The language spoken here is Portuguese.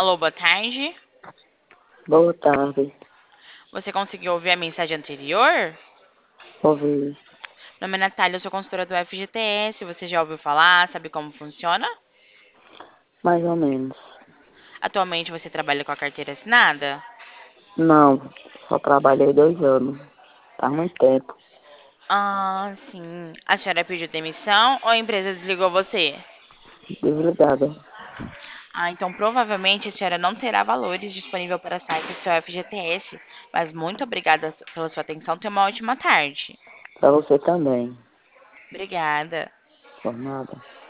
Alô, boa tarde. Boa tarde. Você conseguiu ouvir a mensagem anterior? Ouvi Meu nome é Natália, eu sou consultora do FGTS. Você já ouviu falar? Sabe como funciona? mais ou menos. Atualmente você trabalha com a carteira assinada? Não, só trabalhei 2 anos. Faz muito tempo. Ah, sim. A senhora pediu demissão ou a empresa desligou você? Desligada. Ah, então provavelmente a senhora não terá valores disponível para sair do seu FGTS. Mas muito obrigada pela sua atenção. Tenha uma ótima tarde. Pra você também. Obrigada. Por nada.